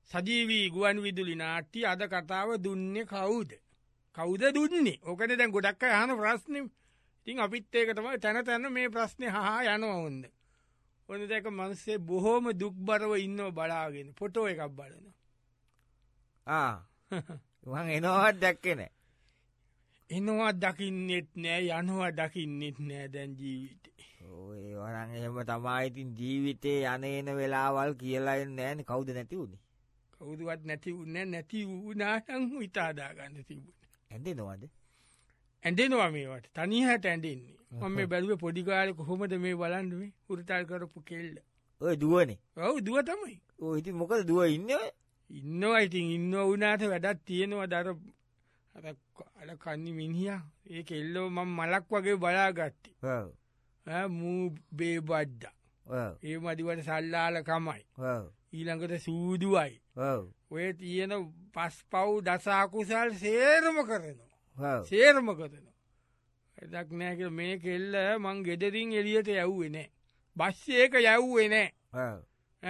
සජීවී ගුවන් විදුලි නාට්‍ය අද කතාව දුන්නේ කවුද? කවුද දුන්නේ? ඕකනේ දැන් ගොඩක් අය අහන ප්‍රශ්නේ. ඉතින් අපිත් ඒක තමයි තන තන මේ ප්‍රශ්නේ අහා යනවා වොන්ද. ඔන්න දැක මිනිස්සේ බොහොම දුක්බරව ඉන්නව බලාගෙන ෆොටෝ එකක් බලනවා. මං එනවත් දැක්කේ නෑ. එනවා දකින්නෙත් නෑ යනවා දකින්නෙත් නෑ දැන් ජීවිතේ. ඔය වරන් එහෙම තමයි ඉතින් ජීවිතේ යන වෙලාවල් කියලා එන්නේ නෑනේ. කවුද නැති උනේ? කවුරුවත් නැති වුණේ නැති වුණානම් හිතාදා ගන්න තිබුණේ. ඇඳෙනවද? ඇඳෙනවා මේවට. තනියට ඇඳෙන්නේ. මම මේ බැලුවේ පොඩි කාලේ කොහොමද මේ බලන්නේ මේ උරුතල් කරපු කෙල්ල. ඔය දුවනේ. ඔව් දුව තමයි. ඔය ඉතින් මොකද දුව ඉන්නේ? ඉන්නවා ඉතින් ඉන්නව වුණාට වැඩක් තියෙනවද අර කන්නි මිනිහා. ඒ කෙල්ලව මම මලක් වගේ බලාගත්තේ. ඔව්. මූ බේබද්දා. ඔව්. ඒ මදිවට සල්ලාල කමයි. ඔව්. ඊළඟට සූදුවයි. ඔව්. ඔය තියෙන පස්පව් දස අකුසල් සේරම කරනවා. ඔව්. සේරම කරනවා. එදක් නෑ කියලා මේ කෙල්ල මං ගෙදරින් එළියට යව්වේ නෑ. බස් එක යව්වේ නෑ. ඔව්.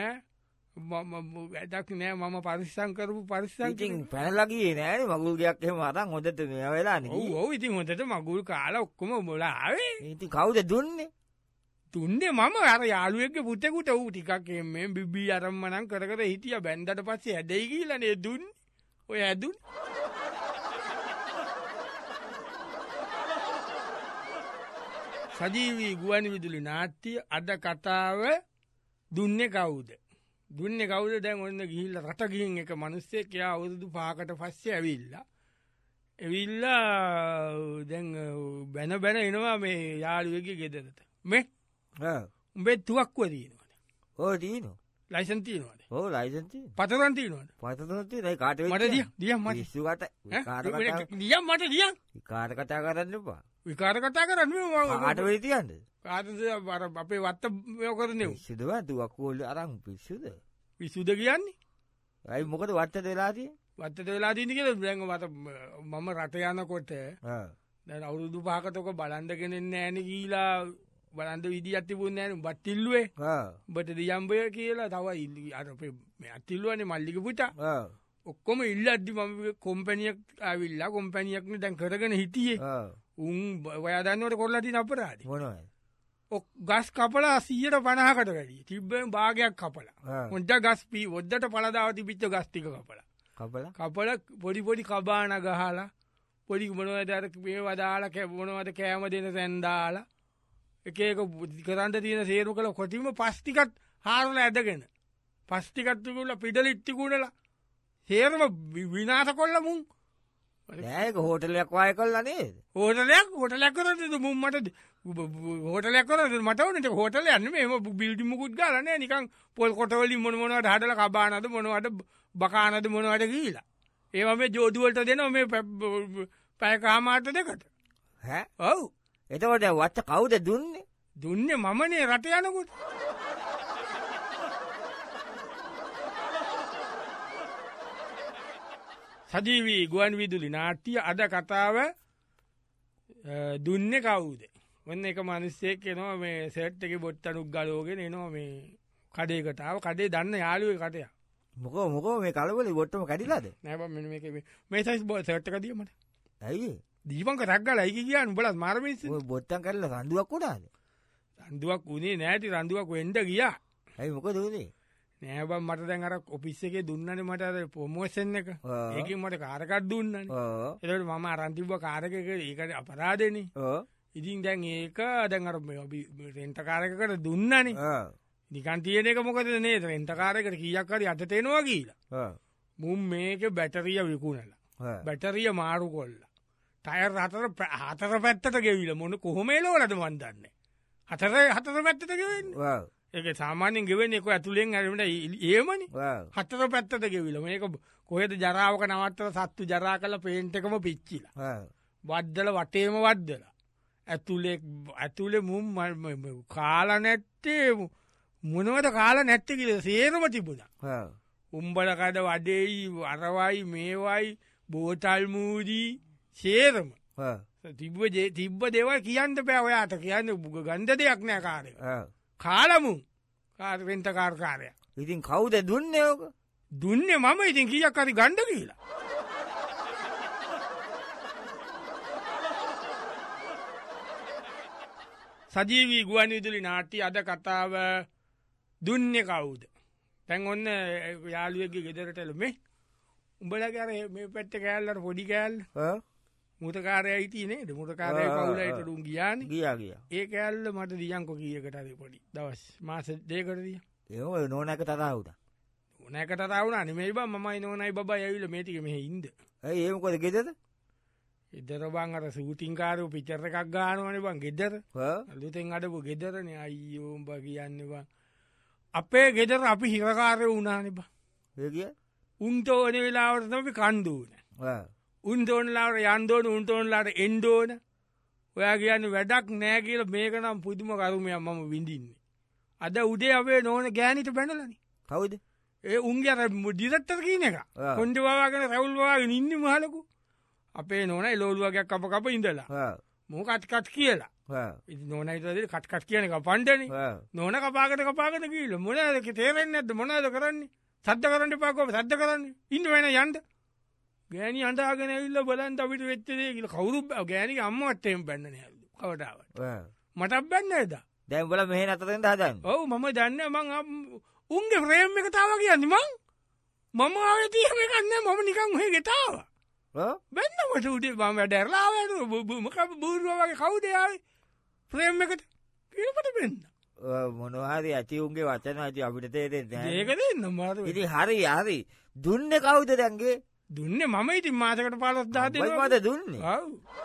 එදක් නෑ මම පරිස්සම් කරපු පරිස්සම්. ඉතින් පැනලා ගියේ නෑනේ මගුල් ගයක් එහෙම අරන් හොඳට මේ වෙලානේ. ඔව් ඔව් ඉතින් හොඳට මගුල් කාලා ඔක්කොම මොලා ආවේ. ඉතින් කවුද දුන්නේ? දුන්නේ මම අර යාළුවෙක්ගේ පුතෙකුට ඌ ටිකක් මේ බිබී අරම්මනම් කර කර හිටියා බැන්දට පස්සේ ඇදෙයි කියලා නේ දුන්නේ. ඔය ඇදුන්නේ. සජීවී ගුවන් විදුලි නාට්‍ය අද කතාව දුන්නේ කවුද? දුන්නේ කවුද? දැන් ඔන්න ගිහිල්ලා රට ගිහින් එක මිනිස්සෙක් යා අවුරුදු 5කට පස්සේ ඇවිල්ලා දැන් බැන එනවා මේ යාළුවෙක්ගේ ගෙදරට. මේ උඹේ තුවක්කුව තියෙනවද? ඔව් තියෙනවා. ලයිසන් තියෙනවද? ඔව් ලයිසන් තියෙනවා. පතරම් තියෙනවද? පතරම් තියෙනවා. ඒ කාට වෙච්ච? මට දියම් මට. පිස්සු කට. විකාර කතා. දියම් මට දියම්. විකාර කතා කරන්න එපා. විකාර කතා කරන්නේ මම. කාට වෙයි තියන්නද? කාටද අර අපේ වත්ත මේව කරන්නේ? පිස්සුද වතුවක්කුව වල අරන් පිස්සුද? පිස්සුද කියන්නේ? අයි මොකද වත්තට වෙලා තියෙන්නේ? වත්තට වෙලා තියෙන්නේ කියලා දැන් මම රට යනකොට දැන් අවුරුදු 5කට ඔක බලන්න ගෙනෙන්නේ නෑනේ කියලා බලන්න විදියක් තිබුණේ නෑනේ. උඹත් ඉල්ලුවේ. උඹට දියම්බය කියලා තව අර අපේ මේ අතිල්ලුවනේ මල්ලිගේ පුතා. ඔක්කොම ඉල්ලද්දි මම කම්පැනියක් ආවිල්ලා කම්පැනියක්නේ දැන් කරගෙන හිටියේ. උන් ඔයා දන්නවට කරලා තියෙන අපරාධේ. මොනවද? ගස් කපලා 150කට වැඩි. තිබ්බෙන් භාගයක් කපලා. හොඳ ගස් ඔද්දට පළදාව තිබිච්ච ගස් ටික කපලා පොඩි කබාන ගහලා පොඩි මොනවද අර මේවා දාලා මොනවද කෑම දෙන තැන් දාලා එක එක කරන්න තියෙන සේරු කළ කොටිම පස් ටිකත් හාරලා ඇදගෙන පස් ටිකත් තිබුණා පිටලිත් තිබුණලා සේරම විනාශ කළා මුන්. නෑ ඒක හෝටලයක් වාය කළා නේද? හෝටලයක් කරද්දී මුන් මට හෝටලයක් කරද්දී මට උනේ හෝටලයක් නෙමෙයි එහෙම බිල්ඩින් මුකුත් ගාලා නෑ නිකන් පොල් කොට වලින් මොනවද හදලා කබානද මොනවද බකානද මොනවද ගිහිලා. ඒවා මේ ජෝඩු වලට දෙනවා මේ පැය කමාට දෙකට. ඈ? ඔව්. එතකොට වත්ත කවුද දුන්නේ? දුන්නේ මමනේ රට යනකොට. සජීවී ගුවන් විදුලි නාට්‍ය අද කතාව දුන්නේ කවුද? ඔන්න එක මිනිස්සෙක් එනවා මේ සෙට් එකේ බොත්තනුක් ගලවගෙන එනවා මේ කඩේකට ආව කඩේ දන්න යාළුවේ කටය. මොකෝ මේ කලබලේ බොත්තම කැඩිලාද? නෑ බං මෙන්න මේ සයිස් සෙට් එක දිය මට. ඇයි? දීපංක රක් ගාලා අයි කියන්නේ උඹලා මාර මිනිස්සු. ඔය බොත්තම් කැඩලා රණ්ඩුවක් උනාද? රණ්ඩුවක් උනේ නෑටි රණ්ඩුවක් වෙන්න ගියා. ඇයි මොකද උනේ? නෑ බං මට දැන් අර ඔෆිස් එකේ දුන්නනේ මට අර ප්‍රොමෝෂන් එක. ඒකෙන් මට කාර් එකක් දුන්නනේ. ඒකට මම අරන් තිබ්බ කාර් එක ඒකට අපරාධෙනේ. ඉතින් දැන් ඒක දැන් අර රෙන්ට් කාර් එකකට දුන්නනේ. නිකන් තියෙන එක මොකද නේද රෙන්ට් කාර් එකට කීයක් හරි අතට එනවා කියලා. මුන් මේකේ බැටරිය විකුණලා. බැටරිය මාරු කොල්ලා. ටයර් හතර පැත්තට ගෙවිලා මොන කොහොම එලවලද මන් දන්නේ. හතර පැත්තට ගෙවෙන්නේ. ඒක සාමාන්‍යයෙන් ගෙවෙන්නේ ඒක ඇතුලෙන් හරියට එහෙමනේ. හතර පැත්තට ගෙවිලා. මේක කොහෙද ජරාවක නවත්තලා සත්තු ජරා කරලා පේන්ට් එකම පිච්චිලා. වද්දලා වටේම වද්දලා. ඇතුලේ මුම් කාලා නැත්තේ මොනවද කාලා නැත්තේ කියලා සේරම තිබුණා. උම්බල කඩ වඩේයි අරවයි මේවයි බෝතල් මූදී සේරම. තිබ්බ දේවල් කියන්න බෑ ඔයාට. කියන්න ගන්ධ දෙයක් නෑ කාරේ. කාලමු රෙන්ට කාර්කාරය. ඉතින් කවුද දුන්නේ ඕක? දුන්නේ මම ඉතින් කීයක් හරි ගණ්ඩ කියලා. සජීවී ගුවන් විදුලි නාට්‍ය අද කතාව දුන්නේ කවුද? දැන් ඔන්න යාළුවෙක්ගේ ගෙදරට එළමේ. උඹලගේ අර මේ පැත්තේ කෑල්ලට පොඩි කෑල්ල. මුතකාරයා හිටියේ නේද? මුතකාරයා පවුලට දුන් ගියානේ. ගියා. ඒ කෑල්ල මට දියන්කො කීයකට හරි පොඩි. දවස් මාස දෙකකට දියා. ඒ නෝනාක තරහා වුණා. නෝනාක තරහා වුණා නෙමෙයි බං මමයි නෝනයි බබයි ඇවිල්ලා මේ ටික මෙහෙ ඉන්න. ඇයි ඒ මොකද ගෙදර? ගෙදර බං අර ෂූටින් කාරෝ පිචර් එකක් ගන්නවනේ බං ගෙදර. අලුතෙන් අඩපු ගෙදරනේ අයියෝ උඹ කියන්නේ බං. අපේ ගෙදර අපි හිරකාරයෝ වුණානේ බං. ඒ කිය? උන්ට ඕනේ වෙලාවට තමයි කන් දුන්නේ. උන්ට ඕනේ වෙලාවට යන්න ඕනේ උන්ට ඕනේ වෙලාවට එන්න ඕනේ. ඔයා කියන්නේ වැඩක් නෑ කියලා මේක නම් පුදුම කරුමයක් මම විඳින්නේ. අද උදේ අපේ නෝන ගෑනිට බැනලානේ. කවුද? ඒ උන්ගේ අර ඩිරෙක්ටර් කියන එක. කොණ්ඩේ වවාගෙන රවුල් වවාගෙන ඉන්නේ මහලකු. අපේ නෝනයි ලෝලුවගයක් කප ඉඳලා. මොකක් කට් කියලා. ඉතින් නෝනයි ඉතින් කට් කියන එක පණ්ඩනේ. නෝන කපාකට ගිහලා මොනවද තේරෙන්නේ නැද්ද මොනවද කරන්නේ? සද්ද කරන්න එපා කොහොමද සද්ද කරන්නේ? ඉන්න වෙන යන්න. ගෑණි අඬාගෙන ඇවිල්ලා බලන්න අපිට වෙච්ච දේ කියලා කවුරුත් ගෑණිගේ අම්මවත් එහෙම බැන්නේ නැහැ. කවදාවත්. මටත් බැන්නේ නේද? දැන් උඹලා මෙහෙ නතර වෙන්න හදන්නේ. ඔව් මම දන්නේ මං උන්ගේ ෆ්‍රේම් එක තාවා කියන්නේ මම ආවේ තියෙන එකක් නෑ මම නිකන් ඔහෙ ගෙතාවා. බැන්න මට උදේ මම වැඩරලා ආවේ මොකක් බූරුවා වගේ කවුද ආවේ ෆ්‍රේම් එකට කීපට බෙන්න. මොනවා හරි ඇති උන්ගේ වචන ඇති අපිට තේරෙන්නේ නැහැ. ඒක දෙන්න මාරු. ඉතින් හරි. දුන්නේ කවුද දැන්ගේ? දුන්නේ මම ඉතින් මාසකට 15000 දෙනවා. මොකද දුන්නේ? ඔව්.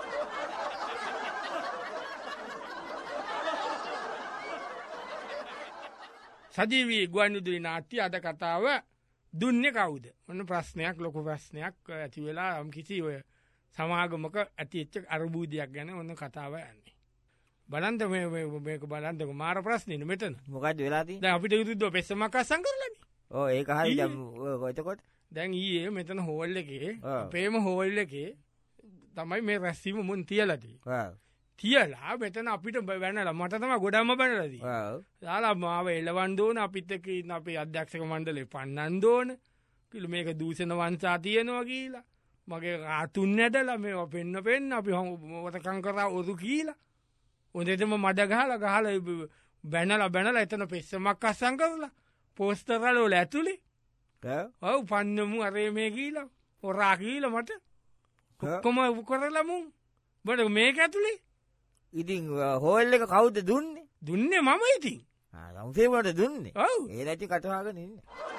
සජීවී ගුවන් විදුලි නාට්‍ය අද කතාව දුන්නේ කවුද? මොන ප්‍රශ්නයක් ලොකු ප්‍රශ්නයක් ඇති වෙලා යම් කිසි ඔය සමාගමක ඇතිවෙච්ච අරුබුදයක් ගැන ඔන්න කතාව යන්නේ. බලන්න මේක බලන්නකො මාර ප්‍රශ්නේ මෙතන. මොකද්ද වෙලා තියෙන්නේ? දැන් අපිට විරුද්ධව පෙස්සමක් අස්සම් කරලානේ. ඔව් ඒක හරි දැන් එතකොට දැන් ඊයේ මෙතන හෝල් එකේ අපේම හෝල් එකේ තමයි මේ රැස්වීම මුන් තියලා තියෙන්නේ. තියලා මෙතන අපිට වැනලා මට තමයි ගොඩක්ම බැනලා තියෙන්නේ. දාලා මාව එලවන්න ඕන අපිත් එක්ක ඉන්න අපේ අධ්‍යක්ෂක මණ්ඩලේ පන්නන්න ඕන. කිලෝ මේක දූෂණ වංශා තියෙනවා කියලා. මගේ රාතුන් නැදලා මේවා පෙන්න අපි වතකම් කරා ඔදු කියලා. උදේටම මඩ ගහලා බැනලා එතන පෙස්සමක් අස්සම් කරලා පෝස්ටර් වල ඇතුලේ ඔව් පන්නමු අරේ මේ කියලා හොරා කියලා මට කොහොම කරලා මුන් බඩ මේක ඇතුලේ ඉතින් හෝල් එක කවුද දුන්නේ? දුන්නේ මම ඉතින්. යම්සේ මට දුන්නේ. ඔව්. ඒ නැති කටවහගෙන ඉන්නේ.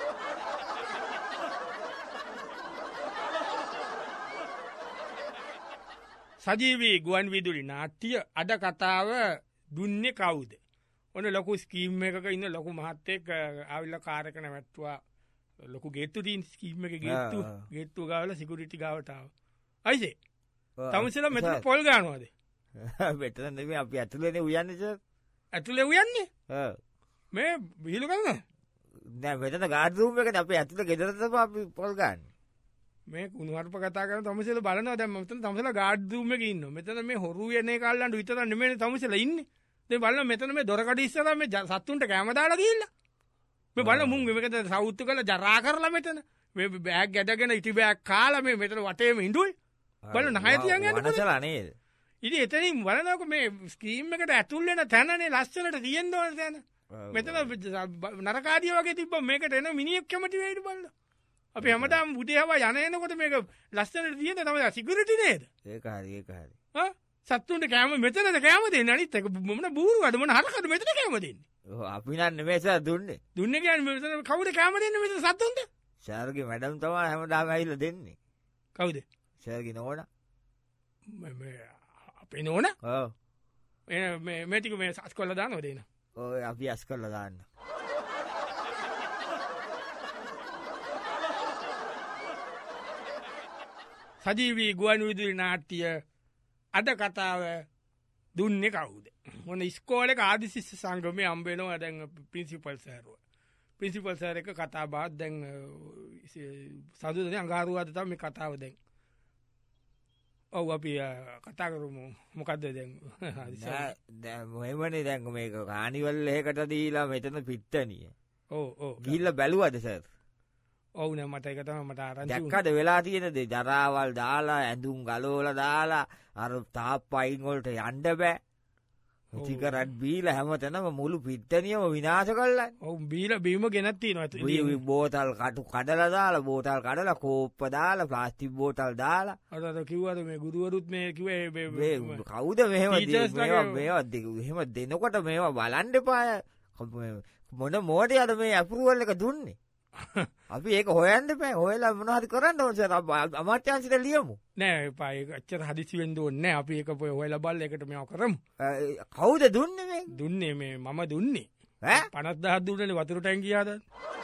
සජීවී ගුවන් විදුලි නාට්‍ය අද කතාව දුන්නේ කවුද? ඔන්න ලොකු ස්කීම් එකක ඉන්න ලොකු මහත්තයෙක් ආවිල්ලා කාර් එක නැවැත්තුවා. ලොකු ගේට්ටු තියෙන ස්කීම් එකේ ගේට්ටුව ගාවලා සිකියුරිටි ගාවට ආවා. අයිසේ. තමුසෙලා මෙතන පොල් ගන්නවද? මෙතන නෙමෙයි අපි ඇතුලේනේ උයන්නේ සර්. ඇතුලේ උයන්නේ? මේ විහිළු කරනවා. නෑ මෙතන ගාඩ් රූම් එකනේ අපි ඇතුලේ ගෙදර තමයි අපි පොල් ගන්න. මේ කුණුහරුප කතා කරන තමුසෙලා බලනවා දැන් මෙතන තමුසෙලා ගාඩ් රූම් එකේ ඉන්නවා. මෙතන මේ හොරු යන්නේ කල්ලන්ඩු විතර නෙමෙයි තමුසෙලා ඉන්නේ. දැන් බලන්න මෙතන මේ දොරකඩ ඉස්සරහා මේ සත්තුන්ට කැම දාලා ගිහිල්ලා. මේ බලන්න මුන් මේකට සවුත්තු කරලා ජරා කරලා මෙතන. මේ බෑග් ඇදගෙන ඉටි බෑග් කාලා මේ මෙතන වටේම ඉඳුයි. බලන්න නහය තියන් යන්නේ. වනසලා නේද? ඉතින් එතනින් බලනකො මේ ස්කීම් එකට ඇතුල් වෙන තැනනේ ලස්සනට තියෙන්න ඕන තැන. මෙතන නරකාදිය වගේ තිබ්බ මේකට එන මිනිහෙක් කැමති වෙයිද බලන්න. අපි හැමදාම උදේ හවා යන එනකොට මේක ලස්සනට තියෙන තමයි සිකියුරිටි නේද? ඒක හරි. සත්තුන්ට කෑම මෙතනද කෑම දෙන්නේ අනිත් එක මොන බූරුවද මොන හරකද මෙතන කෑම දෙන්නේ? ඔව් අපි නම් නෙමෙයි සර් දුන්නේ. දුන්නේ කියන්නේ මෙතන කවුද කෑම දෙන්නේ මෙතන සත්තුන්ට? සර්ගේ මැඩම් තමයි හැමදාම ඇවිල්ලා දෙන්නේ. කවුද? සර්ගේ නෝනා. අපේ නෝනා? ඔව්. මේ ටික මේ අස්කොල්ල දානවද එන? ඔය අපි අස්කොල්ල දාන්න. සජීවී ගුවන් විදුලි නාට්‍ය අද කතාව දුන්නේ කවුද? මොන ඉස්කෝලේක ආදි ශිෂ්‍ය සංගමේ හම්බ වෙනවා දැන් ප්‍රින්සිපල් සර්ව. ප්‍රින්සිපල් සර් එක කතා බහක් දැන් සාදුදේ අඟහරුවාද තමයි මේ කතාව දැන්. ඔව් අපි කතා කරමු මොකද්ද දැන්? දැන් මොහෙමනේ දැන් මේක කානිවල් එකකට දීලා මෙතන පිට්ටනිය. ඔව්. ගිහිල්ලා බැලුවද සර්? ඔවුන මට එකතම මට ආරංචි දැක්කද වෙලා තියෙනද ජරාවල් දාලා ඇඳුම් ගලෝල දාලා අර තාප්පයින්ගොල්ට යන්ඩ බෑ සිකරට් බීල හැමතැනම මුළු පිත්තනියම විනාශ කරලා ඔවු බීල බීම ගෙනත්ති නොත් බෝතල් කටු කඩල දාලා බෝතල් කඩල කෝප්ප දාලා ප්ලාස්ටික් බෝතල් දාලා අට කිව්වද මේ ගුරුවරුත් මේ කිවේ කවුද මෙහෙම එහෙම දෙනකොට මේවා බලන්ඩ පාය මොන මෝට අද මේ ඇපරුවල්ල එක දුන්නේ අපි ඒක හොයන්ට පෑ හොයලා මනහරි කරන්න ඕස අමාත්‍යන්සිට ලියමු නෑ පාය අච්චර හදිසිවෙන්ද ඔන්න අපි එක පොය හොයල බල්ල එකට මෙ කරමු කවුද දුන්න දුන්නේ මේ මම දුන්නේ 50,000 දුන්නනේ වතුර ටැංකියාද